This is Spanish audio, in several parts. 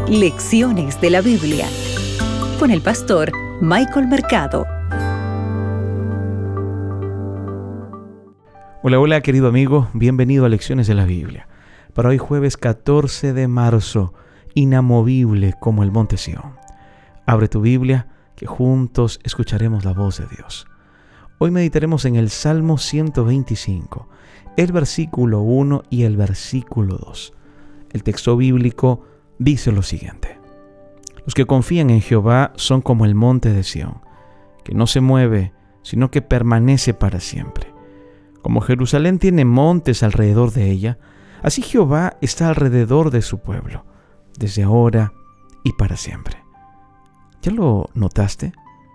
Lecciones de la Biblia con el pastor Michael Mercado. Hola, hola querido amigo, bienvenido a Lecciones de la Biblia. Para hoy jueves 14 de marzo, inamovible como el monte Sión. Abre tu Biblia, que juntos escucharemos la voz de Dios. Hoy meditaremos en el Salmo 125, el versículo 1 y el versículo 2. El texto bíblico dice lo siguiente: Los que confían en Jehová son como el monte de Sión, que no se mueve, sino que permanece para siempre. Como Jerusalén tiene montes alrededor de ella, así Jehová está alrededor de su pueblo, desde ahora y para siempre. ¿Ya lo notaste?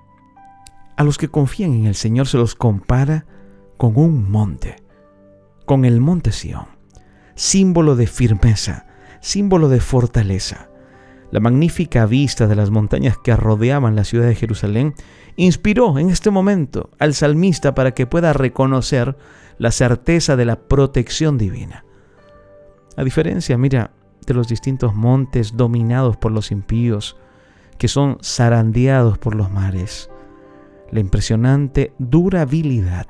A los que confían en el Señor se los compara con un monte, con el monte Sión, símbolo de firmeza, símbolo de fortaleza. La magnífica vista de las montañas que rodeaban la ciudad de Jerusalén inspiró en este momento al salmista para que pueda reconocer la certeza de la protección divina. A diferencia, de los distintos montes dominados por los impíos, que son zarandeados por los mares, la impresionante durabilidad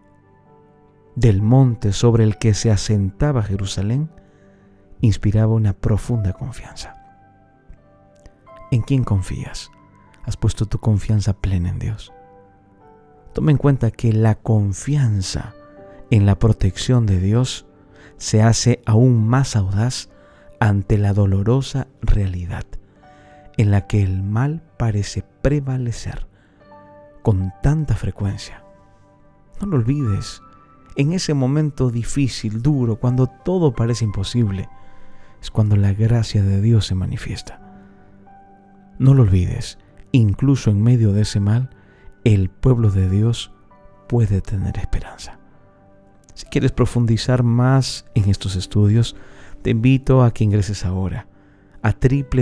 del monte sobre el que se asentaba Jerusalén inspiraba una profunda confianza. ¿En quién confías? ¿Has puesto tu confianza plena en Dios? Toma en cuenta que la confianza en la protección de Dios se hace aún más audaz ante la dolorosa realidad en la que el mal parece prevalecer con tanta frecuencia. No lo olvides, en ese momento difícil, duro, cuando todo parece imposible, es cuando la gracia de Dios se manifiesta. No lo olvides, incluso en medio de ese mal, el pueblo de Dios puede tener esperanza. Si quieres profundizar más en estos estudios, te invito a que ingreses ahora a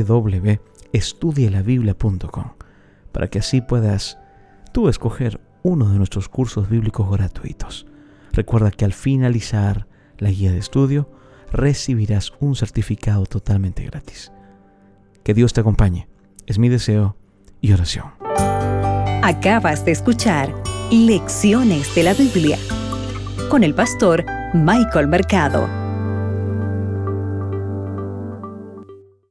www.estudielabiblia.com para que así puedas tú escoger uno de nuestros cursos bíblicos gratuitos. Recuerda que al finalizar la guía de estudio recibirás un certificado totalmente gratis. Que Dios te acompañe. Es mi deseo y oración. Acabas de escuchar Lecciones de la Biblia con el pastor Michael Mercado.